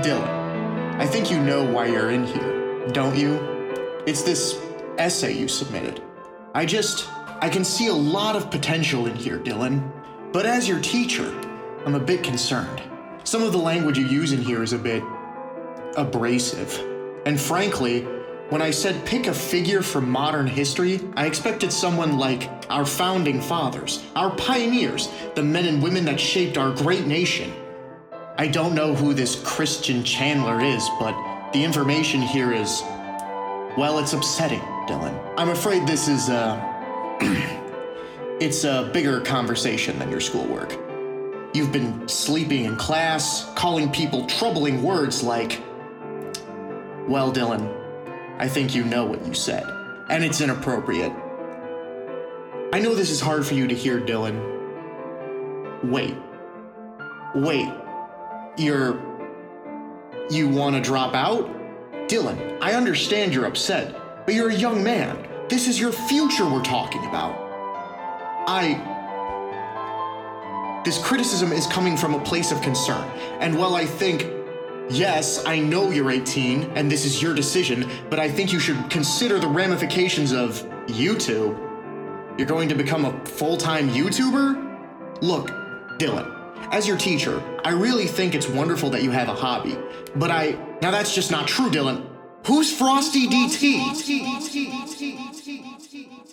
Dylan, I think you know why you're in here, don't you? It's this essay you submitted. I can see a lot of potential in here, Dylan. But as your teacher, I'm a bit concerned. Some of the language you use in here is a bit abrasive. And frankly, when I said pick a figure from modern history, I expected someone like our founding fathers, our pioneers, the men and women that shaped our great nation. I don't know who this Christian Chandler is, but the information here is, well, it's upsetting, Dylan. I'm afraid this is, it's a bigger conversation than your schoolwork. You've been sleeping in class, calling people troubling words like, well, Dylan, I think you know what you said, and it's inappropriate. I know this is hard for you to hear, Dylan. Wait. You want to drop out? Dylan, I understand you're upset, but you're a young man. This is your future we're talking about. This criticism is coming from a place of concern, and while I think, yes, I know you're 18 and this is your decision, but I think you should consider the ramifications of YouTube. You're going to become a full-time YouTuber? Look, Dylan, as your teacher, I really think it's wonderful that you have a hobby, but now that's just not true, Dylan. Who's Frosty DT?